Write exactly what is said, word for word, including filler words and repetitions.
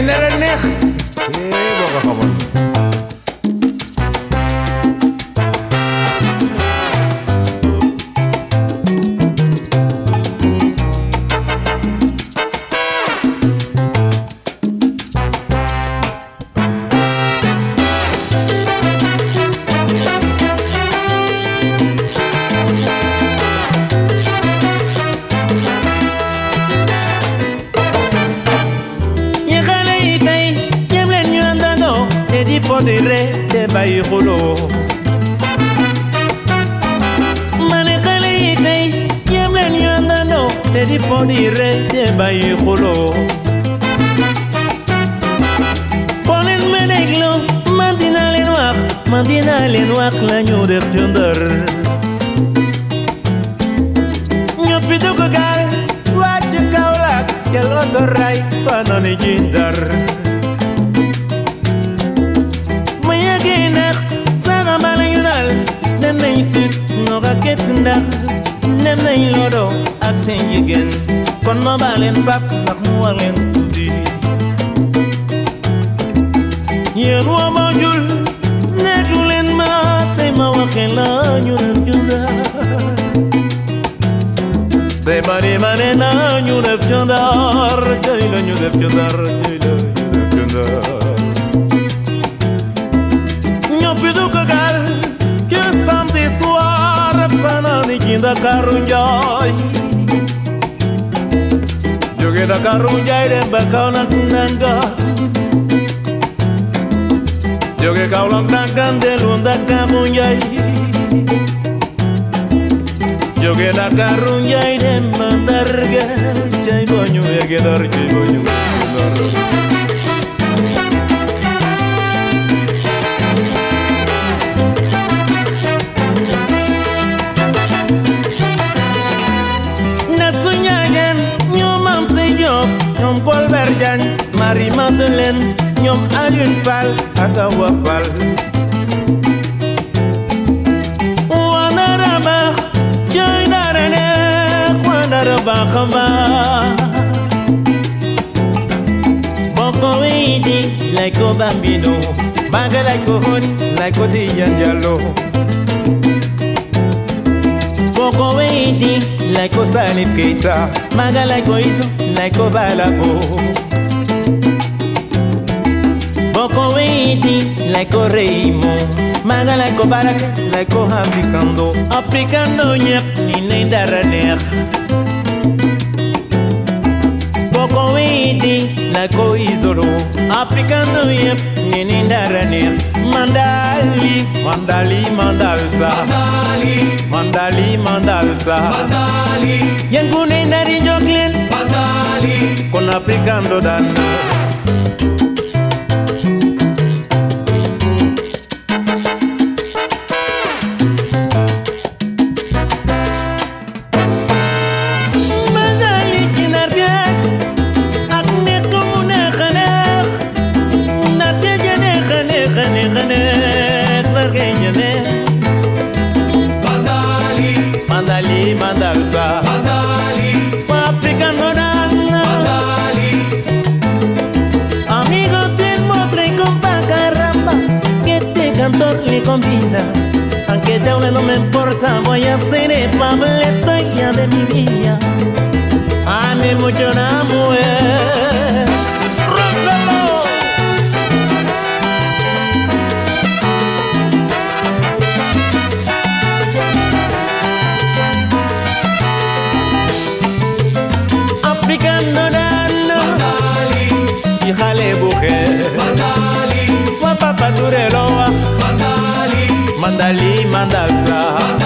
nar a neex eh boo ko xamoon. Podire de bayi kholo mane kale tay yam len yanda no te di podire de bayi kholo ponen meneglo mandina le noir mandina le noir la ñu def jundar ñu pidu ko gal wacc kawlak jalo do ray fanani jindar nem nañ lodo ak seen jigéen kon ma baa leen bap ndax mu war leen tuddi yéen waa Banjul nekku leen ma tey ma waxee la ñu def jundar tey ma di ma ne na ñu def jundar tey la ñu def jundar tey la ñu def jundar ñoo fi du ko gaal que samedi soir fanani ci Ndakaaru Njaay jóge Ndakaaru Njaay dem ba Kaolack ndanga jóge Kaolack ndanga dellu Ndakaaru Njaay jóge Ndakaaru Njaay dem ba Ndar cay boo ñu yegge Ndar cay boo ñu Ndar ñoom Colbert Diagne Marie Madeleine ñoom Alioune Fall ak Awa Fall wandara baax jooy dara neex wandara baax a baax boko weyti lay ko Bambino baga lay ko Honi lay ko Tidiane Diallo boko weyti lay ko Salif Keita maga lay ko Iso lay ko Balako boko weyti lay ko Raymond maga lay ko Baraka lay ko Africando Africando ñëpp ni lay dara neex boko weyti lay ko Isolo Africando ñëpp ni lay dara neex Mandali Mandali Mandalsa Mandali Mandali Mandalsa Mandali yengu ne ndari joglen Mandali kon Africando dan Mandali kinar bien ak ne ko mu neex a neex na te jene xane xane xane Mandali Mandalsa Mandali Africano dan Mandali amigo del motre con caramba que te canto le combina aunque te hable no me importa voy a ser el Pableto ya de mi vida ame mucho la mujer Africano dan Mandali y jale mujer Mandali wa papa turelo Mandali Mandali Mandalsa